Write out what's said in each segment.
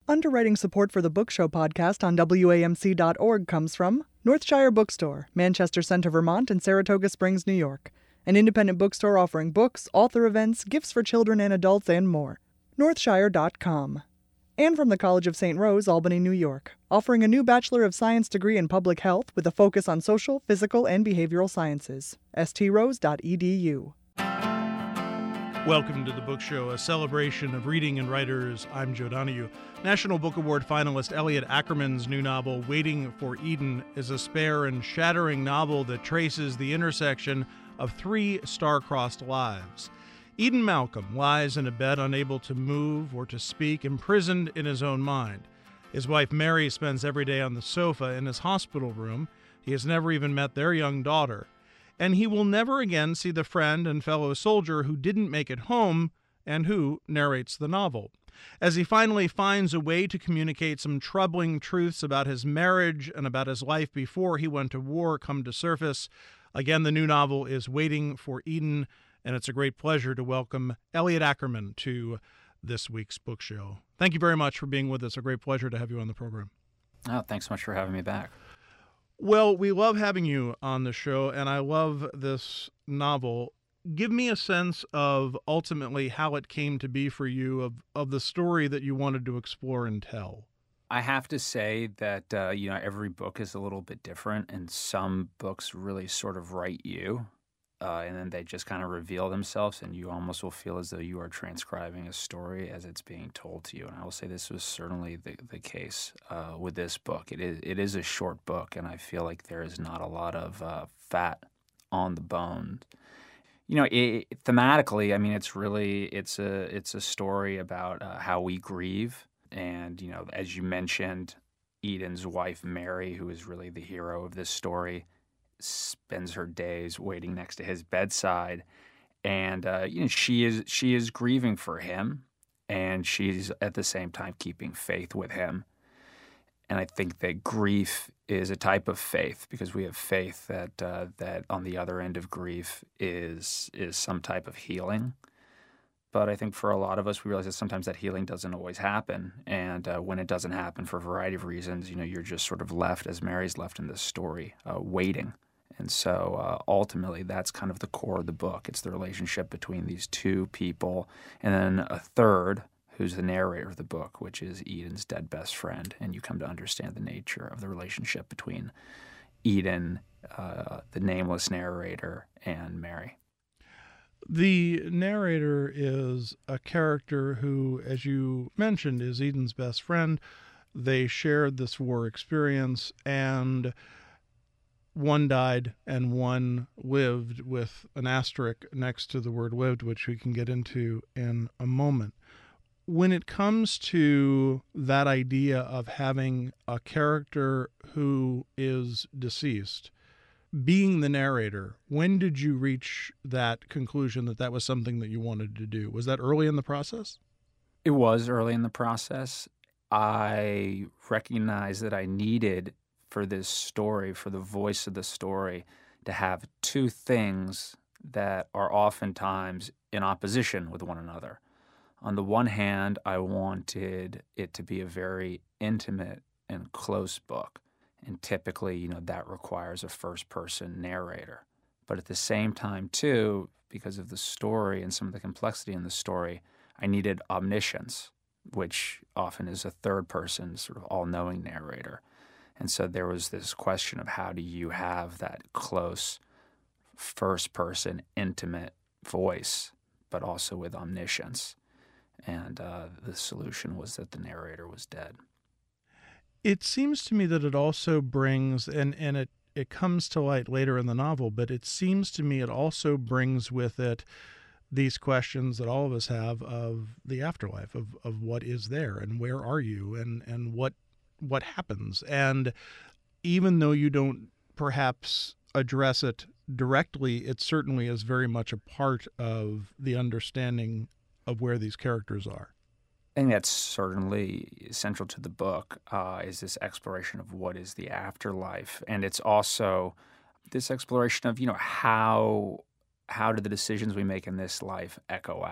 Underwriting support for the Book Show podcast on WAMC.org comes from Northshire Bookstore, Manchester Center, Vermont, and Saratoga Springs, New York. An independent bookstore offering books, author events, gifts for children and adults, and more. Northshire.com. And from the College of St. Rose, Albany, New York, offering a new Bachelor of Science degree in Public Health with a focus on social, physical, and behavioral sciences. strose.edu. Welcome to the Book Show, a celebration of reading and writers. I'm Joe Donahue. National Book Award finalist Elliot Ackerman's new novel, Waiting for Eden, is a spare and shattering novel that traces the intersection of three star-crossed lives. Eden Malcolm lies in a bed unable to move or to speak, imprisoned in his own mind. His wife Mary spends every day on the sofa in his hospital room. He has never even met their young daughter. And he will never again see the friend and fellow soldier who didn't make it home and who narrates the novel. As he finally finds a way to communicate some troubling truths about his marriage and about his life before he went to war come to surface. Again, the new novel is Waiting for Eden, and it's a great pleasure to welcome Elliot Ackerman to this week's Book Show. Thank you very much for being with us. A great pleasure to have you on the program. Oh, thanks so much for having me back. Well, we love having you on the show, and I love this novel. Give me a sense of ultimately how it came to be for you, of the story that you wanted to explore and tell. I have to say that, every book is a little bit different, and some books really sort of write you, and then they just kind of reveal themselves, and you almost will feel as though you are transcribing a story as it's being told to you. And I will say this was certainly the case with this book. It is a short book, and I feel like there is not a lot of fat on the bone. Thematically, I mean, it's a story about how we grieve, and as you mentioned, Eden's wife Mary, who is really the hero of this story, spends her days waiting next to his bedside, and she is grieving for him, and she's at the same time keeping faith with him. And I think that grief is a type of faith, because we have faith that on the other end of grief is some type of healing. But I think for a lot of us, we realize that sometimes that healing doesn't always happen. And when it doesn't happen for a variety of reasons, you're just sort of left, as Mary's left in this story, waiting. And so ultimately, that's kind of the core of the book. It's the relationship between these two people, and then a third, who's the narrator of the book, which is Eden's dead best friend. And you come to understand the nature of the relationship between Eden, the nameless narrator, and Mary. The narrator is a character who, as you mentioned, is Eden's best friend. They shared this war experience, and one died and one lived, with an asterisk next to the word lived, which we can get into in a moment. When it comes to that idea of having a character who is deceased, being the narrator, when did you reach that conclusion that was something that you wanted to do? Was that early in the process? It was early in the process. I recognized that I needed, for this story, for the voice of the story, to have two things that are oftentimes in opposition with one another. On the one hand, I wanted it to be a very intimate and close book. And typically, that requires a first-person narrator. But at the same time, too, because of the story and some of the complexity in the story, I needed omniscience, which often is a third-person, sort of all-knowing narrator. And so there was this question of how do you have that close, first-person, intimate voice, but also with omniscience. And the solution was that the narrator was dead. It seems to me that it also brings, and it comes to light later in the novel, but it seems to me it also brings with it these questions that all of us have of the afterlife, of what is there and where are you and what happens. And even though you don't perhaps address it directly, it certainly is very much a part of the understanding of where these characters are. I think that's certainly central to the book, is this exploration of what is the afterlife. And it's also this exploration of, how do the decisions we make in this life echo out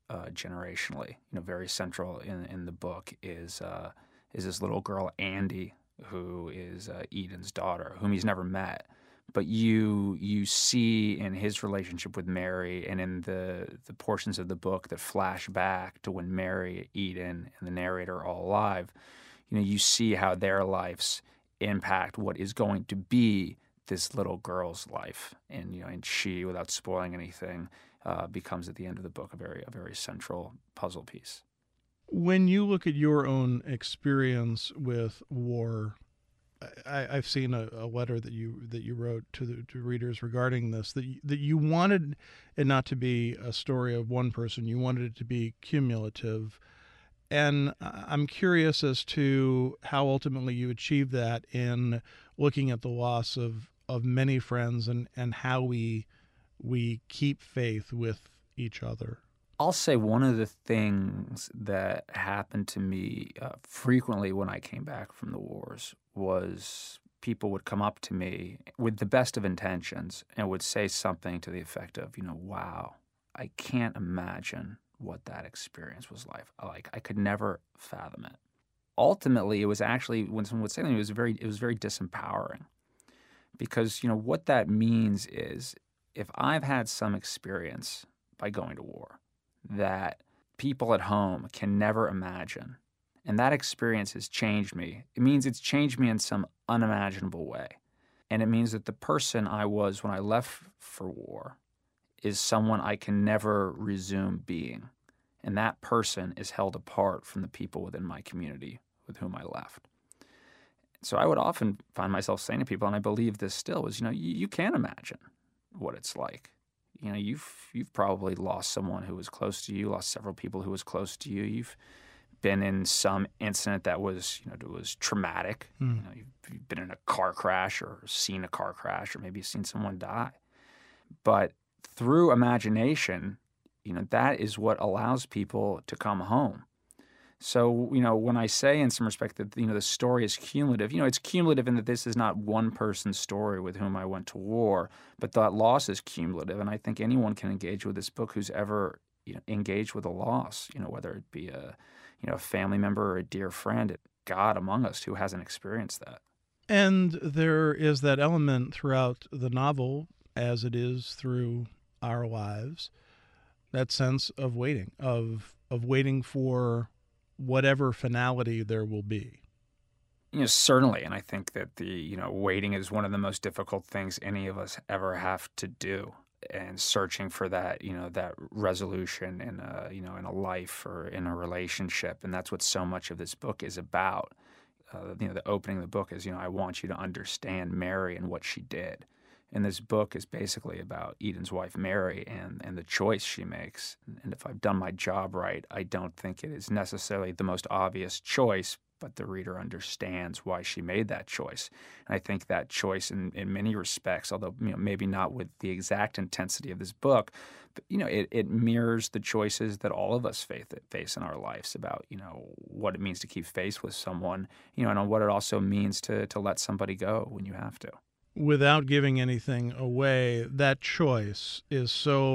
generationally. Very central in the book is this little girl, Andy, who is Eden's daughter, whom he's never met. But you see in his relationship with Mary and in the portions of the book that flash back to when Mary, Eden, and the narrator are all alive, you see how their lives impact what is going to be this little girl's life. And she, without spoiling anything, becomes at the end of the book a very central puzzle piece. When you look at your own experience with war, I've seen a letter that you wrote to readers regarding this, that you wanted it not to be a story of one person. You wanted it to be cumulative. And I'm curious as to how ultimately you achieved that in looking at the loss of many friends and how we keep faith with each other. I'll say one of the things that happened to me frequently when I came back from the wars was people would come up to me with the best of intentions and would say something to the effect of, wow, I can't imagine what that experience was like. I could never fathom it. Ultimately, it was actually, when someone would say that, it was very disempowering, because what that means is, if I've had some experience by going to war that people at home can never imagine, and that experience has changed me, it means it's changed me in some unimaginable way. And it means that the person I was when I left for war is someone I can never resume being. And that person is held apart from the people within my community with whom I left. So I would often find myself saying to people, and I believe this still, is, you can't imagine what it's like. You've probably lost someone who was close to you, lost several people who was close to you. You've been in some incident that was, it was traumatic. You've been in a car crash or seen a car crash, or maybe seen someone die. But through imagination, that is what allows people to come home. So, when I say in some respect that, the story is cumulative, it's cumulative in that this is not one person's story with whom I went to war, but that loss is cumulative. And I think anyone can engage with this book who's ever, engaged with a loss, whether it be a family member or a dear friend, God among us who hasn't experienced that. And there is that element throughout the novel, as it is through our lives, that sense of waiting, of waiting for whatever finality there will be. Certainly. And I think that the, waiting is one of the most difficult things any of us ever have to do, and searching for that, that resolution in a life or in a relationship. And that's what so much of this book is about. The opening of the book is, I want you to understand Mary and what she did. And this book is basically about Eden's wife, Mary, and the choice she makes. And if I've done my job right, I don't think it is necessarily the most obvious choice, but the reader understands why she made that choice. And I think that choice in many respects, although maybe not with the exact intensity of this book, but it mirrors the choices that all of us face in our lives about what it means to keep faith with someone, and what it also means to let somebody go when you have to. Without giving anything away, that choice is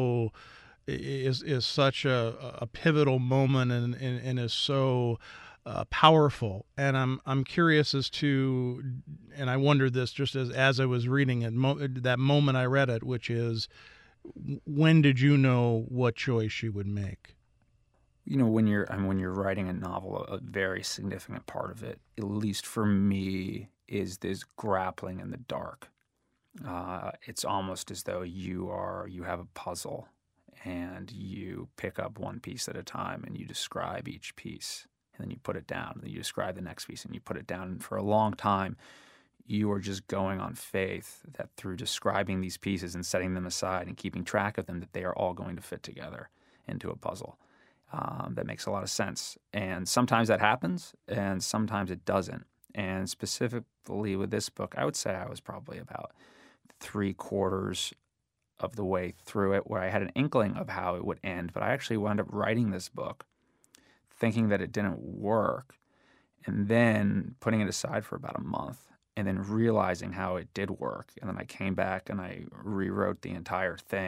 such a pivotal moment and is so powerful. And I'm curious as to, and I wondered this just as I was reading it, that moment I read it, which is, when did you know what choice she would make? When you're writing a novel, a very significant part of it, at least for me, is this grappling in the dark. It's almost as though you have a puzzle, and you pick up one piece at a time, and you describe each piece, and then you put it down, and then you describe the next piece, and you put it down. And for a long time, you are just going on faith that through describing these pieces and setting them aside and keeping track of them, that they are all going to fit together into a puzzle that makes a lot of sense. And sometimes that happens, and sometimes it doesn't. And specifically with this book, I would say I was probably about 3/4 of the way through it, where I had an inkling of how it would end, but I actually wound up writing this book thinking that it didn't work, and then putting it aside for about a month, and then realizing how it did work. And then I came back and I rewrote the entire thing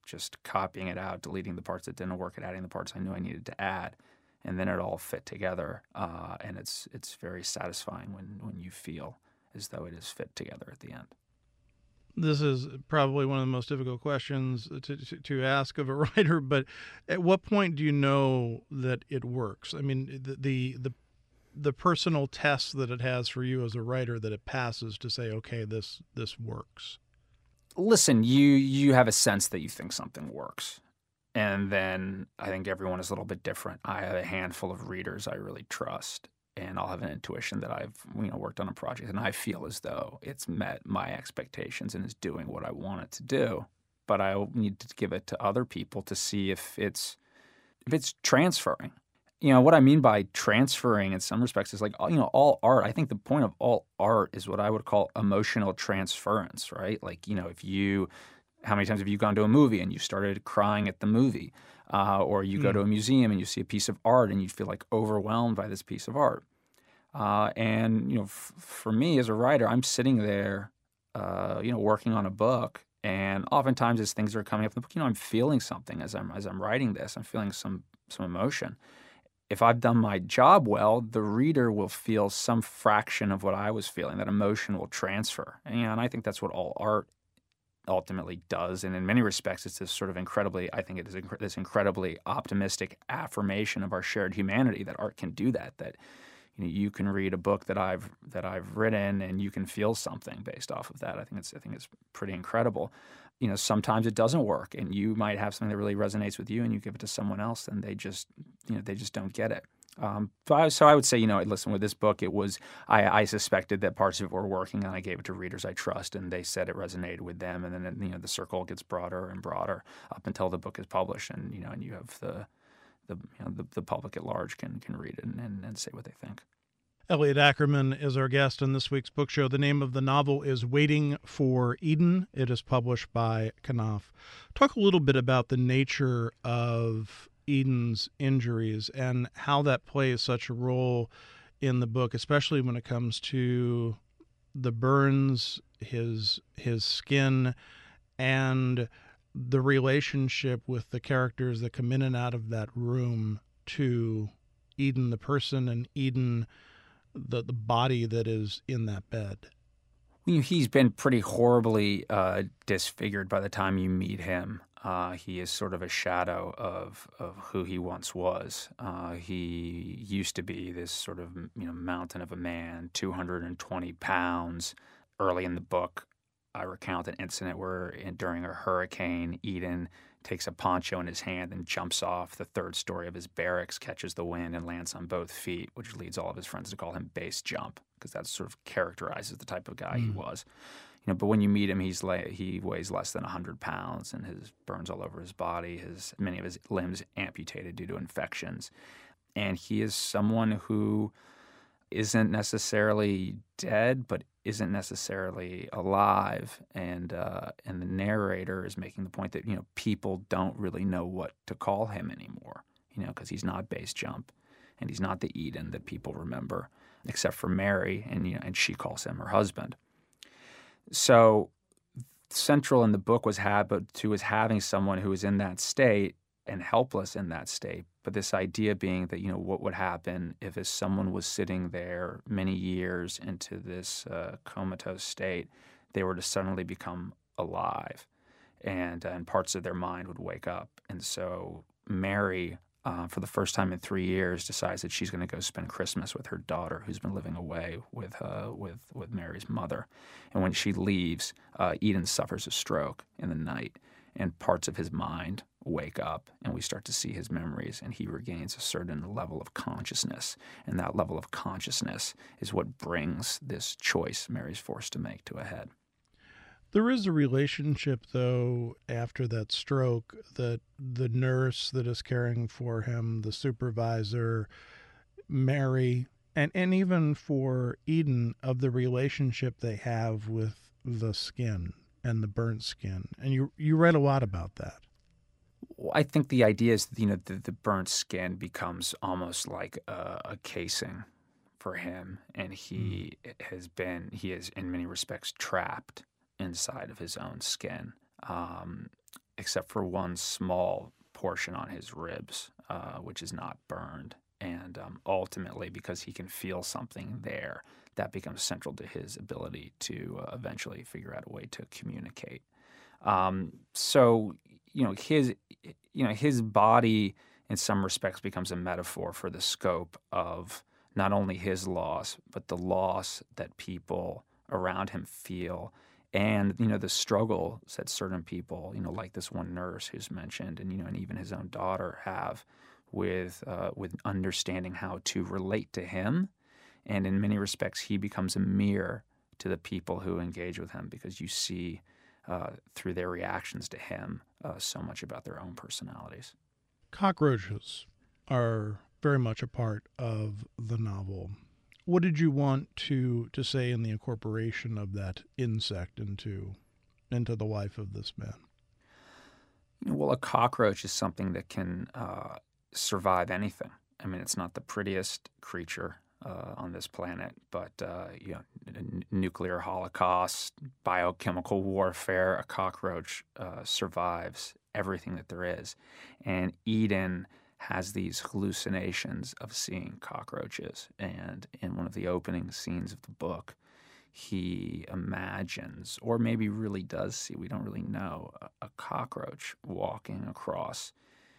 just copying it out, deleting the parts that didn't work, and adding the parts I knew I needed to add. And then it all fit together, and it's very satisfying when you feel as though it is fit together at the end. This is probably one of the most difficult questions to ask of a writer, but at what point do you know that it works? I mean, the personal test that it has for you as a writer, that it passes to say, okay, this works. Listen, you have a sense that you think something works. And then I think everyone is a little bit different. I have a handful of readers I really trust, and I'll have an intuition that I've worked on a project and I feel as though it's met my expectations and is doing what I want it to do. But I need to give it to other people to see if it's transferring. What I mean by transferring in some respects is like, all art. I think the point of all art is what I would call emotional transference, right? Like, how many times have you gone to a movie and you started crying at the movie? Or you go to a museum and you see a piece of art and you feel like overwhelmed by this piece of art. For me as a writer, I'm sitting there, working on a book, and oftentimes as things are coming up in the book, I'm feeling something as I'm writing this. I'm feeling some emotion. If I've done my job well, the reader will feel some fraction of what I was feeling. That emotion will transfer, and I think that's what all art ultimately does. And in many respects, it's this sort of this incredibly optimistic affirmation of our shared humanity, that art can do that. That you can read a book that I've written and you can feel something based off of that. I think it's pretty incredible. Sometimes it doesn't work, and you might have something that really resonates with you, and you give it to someone else, and they just don't get it. So I would say, listen, with this book, it was I suspected that parts of it were working, and I gave it to readers I trust, and they said it resonated with them, and then the circle gets broader and broader up until the book is published, and and you have the public at large can read it and say what they think. Elliot Ackerman is our guest on this week's book show. The name of the novel is Waiting for Eden. It is published by Knopf. Talk a little bit about the nature of Eden's injuries and how that plays such a role in the book, especially when it comes to the burns, his skin, and the relationship with the characters that come in and out of that room to Eden, the person, and Eden, the body that is in that bed. He's been pretty horribly disfigured by the time you meet him. He is sort of a shadow of who he once was. He used to be this sort of mountain of a man, 220 pounds. Early in the book, I recount an incident where during a hurricane, Eden takes a poncho in his hand and jumps off the third story of his barracks, catches the wind, and lands on both feet, which leads all of his friends to call him Base Jump, because that sort of characterizes the type of guy he was. But when you meet him, he weighs less than 100 pounds, and his burns all over his body, many of his limbs amputated due to infections. And he is someone who isn't necessarily dead, but isn't necessarily alive. And the narrator is making the point that, people don't really know what to call him anymore, because he's not Base Jump, and he's not the Eden that people remember, except for Mary, and she calls him her husband. So central in the book was having someone who was in that state and helpless in that state. But this idea being that, what would happen if someone was sitting there many years into this comatose state, they were to suddenly become alive, and parts of their mind would wake up. And so Mary, for the first time in 3 years, decides that she's going to go spend Christmas with her daughter, who's been living away with Mary's mother. And when she leaves, Eden suffers a stroke in the night, and parts of his mind wake up, and we start to see his memories, and he regains a certain level of consciousness. And that level of consciousness is what brings this choice Mary's forced to make to a head. There is a relationship, though, after that stroke, that the nurse that is caring for him, the supervisor, Mary, and even for Eden, of the relationship they have with the skin and the burnt skin. And you read a lot about that. Well, I think the idea is, the burnt skin becomes almost like a casing for him, and he is in many respects trapped inside of his own skin. except for one small portion on his ribs, which is not burned. And ultimately, because he can feel something there, that becomes central to his ability to eventually figure out a way to communicate. So, his body, in some respects, becomes a metaphor for the scope of not only his loss, but the loss that people around him feel, and the struggles that certain people, like this one nurse who's mentioned, and even his own daughter have with understanding how to relate to him. And in many respects, he becomes a mirror to the people who engage with him, because you see through their reactions to him so much about their own personalities. Cockroaches are very much a part of the novel. What did you want to say in the incorporation of that insect into the life of this man? Well, a cockroach is something that can survive anything. I mean, it's not the prettiest creature on this planet, but nuclear holocaust, biochemical warfare, a cockroach survives everything that there is. And Eden has these hallucinations of seeing cockroaches. And in one of the opening scenes of the book, he imagines, or maybe really does see, we don't really know, a cockroach walking across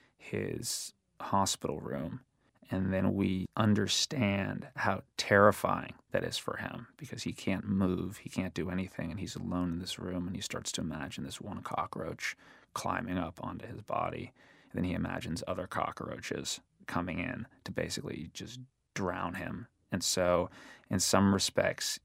his hospital room. And then we understand how terrifying that is for him, because he can't move, he can't do anything, and he's alone in this room, and he starts to imagine this one cockroach climbing up onto his body. And then he imagines other cockroaches coming in to basically just drown him. And so in some respects,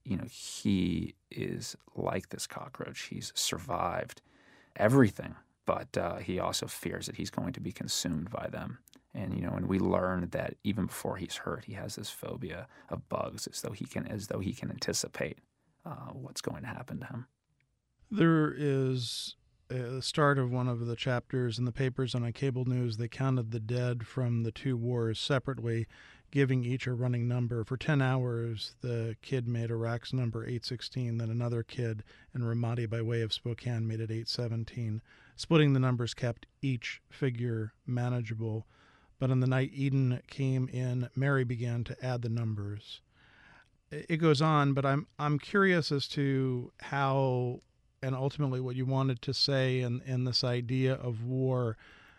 he is like this cockroach. He's survived everything, but he also fears that he's going to be consumed by them. And and we learn that even before he's hurt, he has this phobia of bugs, as though he can anticipate what's going to happen to him. There is the start of one of the chapters in the papers and on cable news. They counted the dead from the two wars separately, giving each a running number. For 10 hours, the kid made Iraq's number 816. Then another kid in Ramadi by way of Spokane made it 817. Splitting the numbers kept each figure manageable. But on the night Eden came in, Mary began to add the numbers. It goes on, but I'm curious as to how, and ultimately what you wanted to say in this idea of war,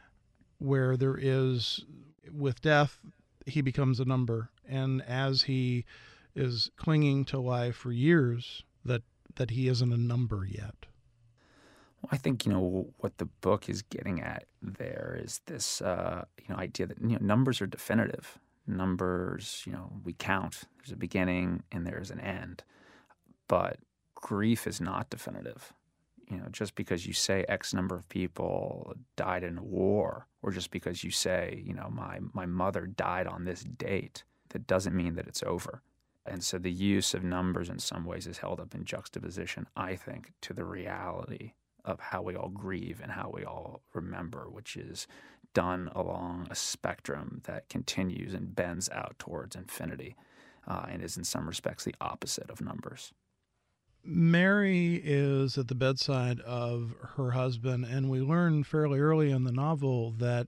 where there is, with death, he becomes a number. And as he is clinging to life for years, that he isn't a number yet. Well, I think, what the book is getting at there is this, idea that, numbers are definitive. Numbers, we count. There's a beginning and there's an end. But grief is not definitive. Just because you say X number of people died in a war, or just because you say, my mother died on this date, that doesn't mean that it's over. And so the use of numbers in some ways is held up in juxtaposition, I think, to the reality of how we all grieve and how we all remember, which is done along a spectrum that continues and bends out towards infinity, and is in some respects the opposite of numbers. Mary is at the bedside of her husband, and we learn fairly early in the novel that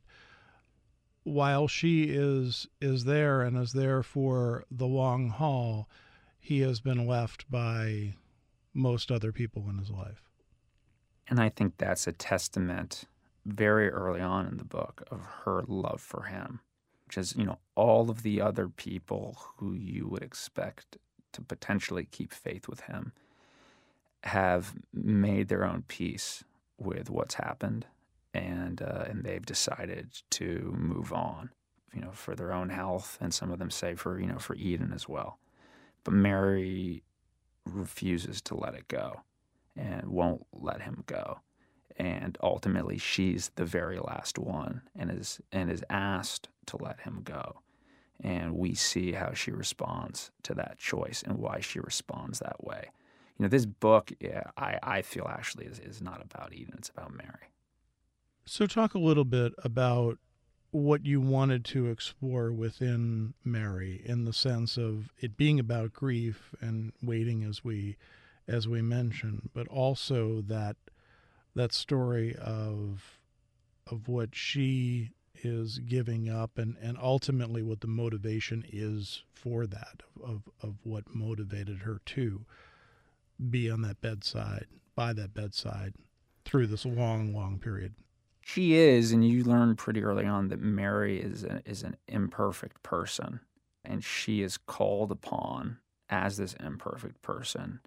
while she is there and is there for the long haul, he has been left by most other people in his life. And I think that's a testament very early on in the book of her love for him, which is, all of the other people who you would expect to potentially keep faith with him have made their own peace with what's happened, and they've decided to move on, for their own health, and some of them say for Eden as well. But Mary refuses to let it go and won't let him go. And ultimately, she's the very last one and is asked to let him go. And we see how she responds to that choice and why she responds that way. This book, I feel actually is not about Eden. It's about Mary. So talk a little bit about what you wanted to explore within Mary, in the sense of it being about grief and waiting, as we mentioned, but also that that story of what she is giving up and ultimately what the motivation is for that, of what motivated her to be on that bedside, by that bedside through this long period. She is, and you learn pretty early on that Mary is an imperfect person, and she is called upon as this imperfect person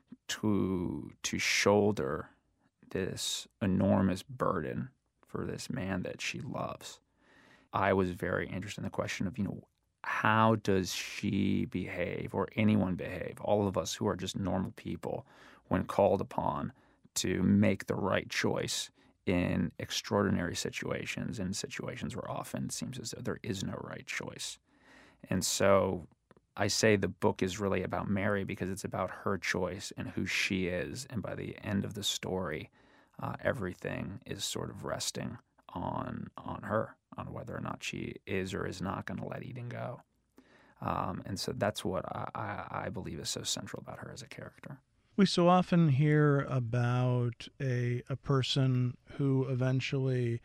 to shoulder this enormous burden for this man that she loves. I was very interested in the question of, how does she behave, or anyone behave, all of us who are just normal people, when called upon to make the right choice in extraordinary situations, in situations where often it seems as though there is no right choice. And so I say the book is really about Mary because it's about her choice and who she is. And by the end of the story, everything is sort of resting on her, on whether or not she is or is not going to let Eden go. And so that's what I believe is so central about her as a character. We so often hear about a person who eventually,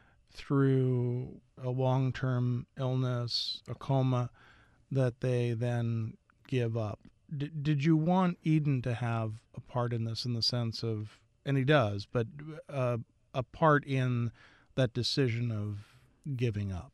through a long-term illness, a coma, that they then give up. Did you want Eden to have a part in this, in the sense of, and he does, but a part in that decision of giving up?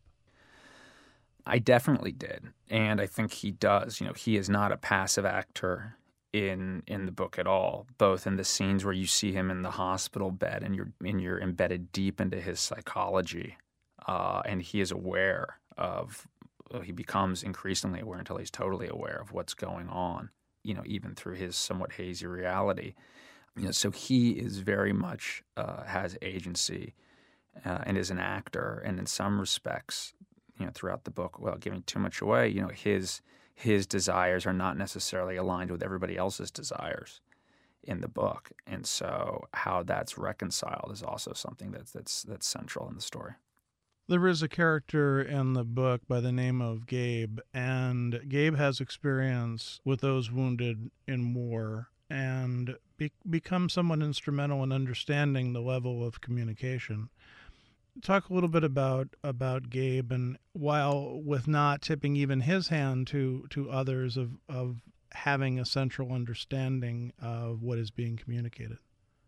I definitely did, and I think he does. He is not a passive actor in the book at all, both in the scenes where you see him in the hospital bed and you're embedded deep into his psychology, and he is aware of, he becomes increasingly aware until he's totally aware of what's going on, even through his somewhat hazy reality. So he is very much has agency and is an actor, and in some respects, throughout the book, without giving too much away, his desires are not necessarily aligned with everybody else's desires in the book, and so how that's reconciled is also something that's central in the story. There is a character in the book by the name of Gabe, and Gabe has experience with those wounded in war and becomes somewhat instrumental in understanding the level of communication. Talk a little bit about Gabe, and while with not tipping even his hand to others of having a central understanding of what is being communicated.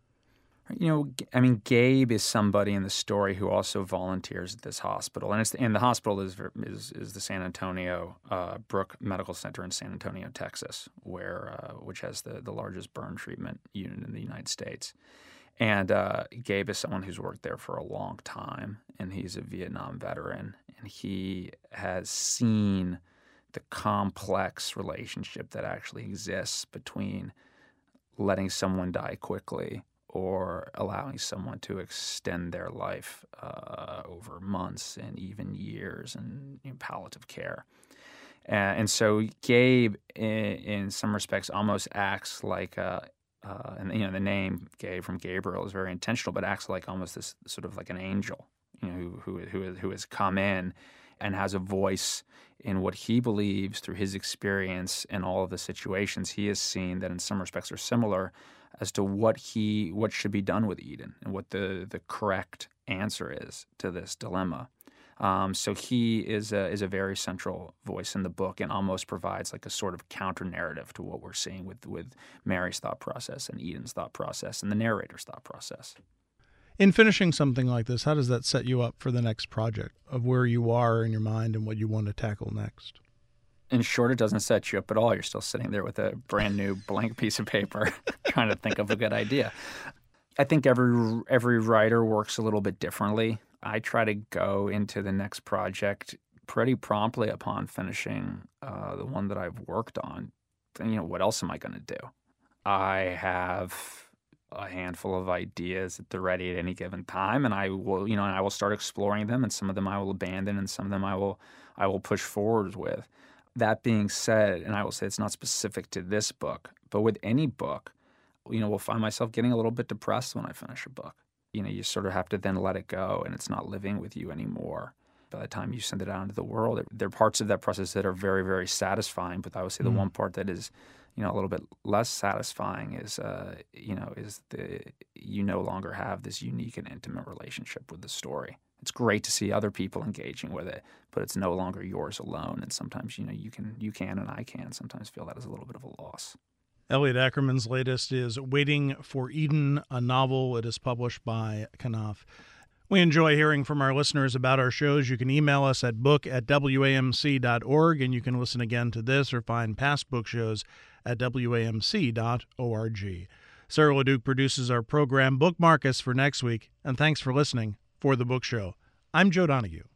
Gabe is somebody in the story who also volunteers at this hospital, and the hospital is the San Antonio Brook Medical Center in San Antonio, Texas, which has the largest burn treatment unit in the United States. And Gabe is someone who's worked there for a long time, and he's a Vietnam veteran, and he has seen the complex relationship that actually exists between letting someone die quickly or allowing someone to extend their life over months and even years and palliative care. And so Gabe, in some respects, almost acts like and the name Gabe from Gabriel is very intentional, but acts like almost this sort of like an angel, who has come in and has a voice in what he believes through his experience and all of the situations he has seen that in some respects are similar as to what should be done with Eden and what the correct answer is to this dilemma. So he is a very central voice in the book and almost provides like a sort of counter narrative to what we're seeing with Mary's thought process and Eden's thought process and the narrator's thought process. In finishing something like this, how does that set you up for the next project of where you are in your mind and what you want to tackle next? In short, it doesn't set you up at all. You're still sitting there with a brand new blank piece of paper trying to think of a good idea. I think every writer works a little bit differently. I try to go into the next project pretty promptly upon finishing the one that I've worked on. What else am I going to do? I have a handful of ideas at the ready at any given time, and I will start exploring them, and some of them I will abandon, and some of them I will push forward with. That being said, and I will say it's not specific to this book, but with any book, we'll find myself getting a little bit depressed when I finish a book. You sort of have to then let it go, and it's not living with you anymore. By the time you send it out into the world, there are parts of that process that are very, very satisfying, but I would say the one part that is a little bit less satisfying is you no longer have this unique and intimate relationship with the story. It's great to see other people engaging with it, but it's no longer yours alone. And sometimes, you can and I can sometimes feel that as a little bit of a loss. Elliot Ackerman's latest is Waiting for Eden, a novel. It is published by Knopf. We enjoy hearing from our listeners about our shows. You can email us at book@wamc.org, and you can listen again to this or find past book shows at wamc.org. Sarah LeDuc produces our program. Bookmark us for next week, and thanks for listening for The Book Show. I'm Joe Donahue.